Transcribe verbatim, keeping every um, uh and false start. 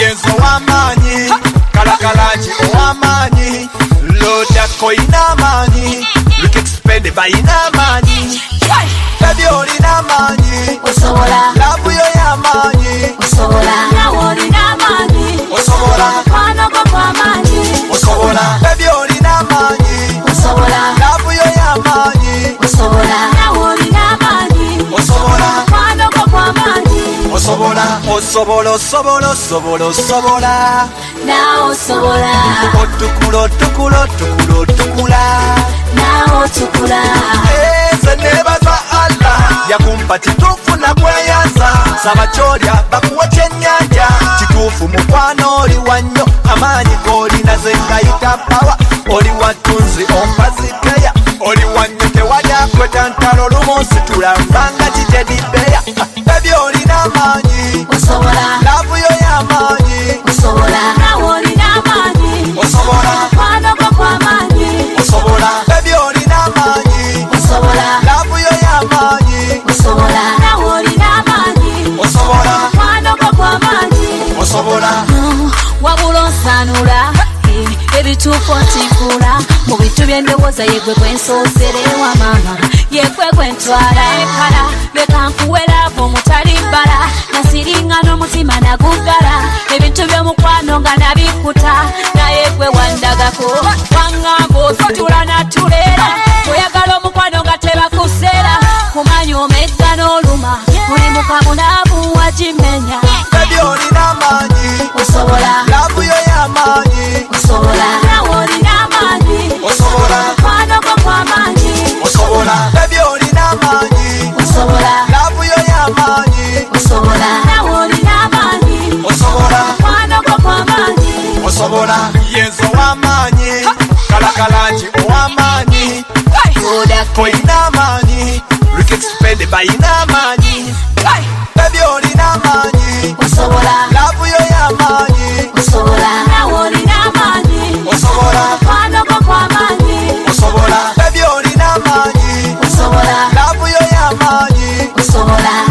yenzo w'amaanyi kalakalaji ow'amaanyi loda koyina amaanyi look expended bayina amaanyi baby olina amaanyi osobola labu yo y'amaanyi osobola nawe olina amaanyi osobola mukwano gwo gw'amaanyi osobola baby olina amaanyi osobola labu yo y'amaanyi osobola nawe olina amaanyi osobola mukwano gwo gw'amaanyi osobola osobola osobola osobola osobola nawe osobola otukula otukula otukula otukula nawe otukula nze nebaza Allah yakumpa kituufu nakweyanza saba kyolya bakuwa kyennyanja kituufu mukwano oli wannyo amaanyi g'olina ze ngayita pawa oli wattunzi ompazikeya oli wannyo tewali akweta ntalo lumusitula mbanga kitedibeya baby olina amaanyi osobola labu yo y'amaanyi osobola nawe olina amaanyi osobola mukwano gwo gw'amaanyi osobola baby olina amaanyi osobola labu yo y'amaanyi osobola nawe olina amaanyi osobola mukwano gwo gw'amaanyi osobola wabula onsanula ebituufu ontifuula mu bintu by'endowooza yegwe gwensooseraewa maama yegwe gwentwala ekala leka nkuweraavo omutali bbala nasiringa n'omutima naguggala ebintu by'omukwano nga nabikuta naye gwe wandagako waŋŋamba ositula natuleera oyagala omukwano nga tebakuseera kumanya omegga n'oluma buli mukamunaabu wagimenya baby olina amaanyi osobola labu yo y'amaanyi osobola nawe olina amaanyi osobola mukwano gwo gw'amaanyi osobola baby olina amaanyi osobola labu yo y'amaanyi osobola nawe olina amaanyi osobola mukwano gwo gw'amaanyi osobola yenzo w'amaanyi kalakalaji ow'amaanyi koyina amaanyi look expended bayina amaanyi baby olina amaanyi osobola labu yo y'amaanyi osobola nawe olina amaanyi osobola mukwano gwo gw'amaanyi osobola baby olina amaanyi osobola labu yo y'amaanyi osobola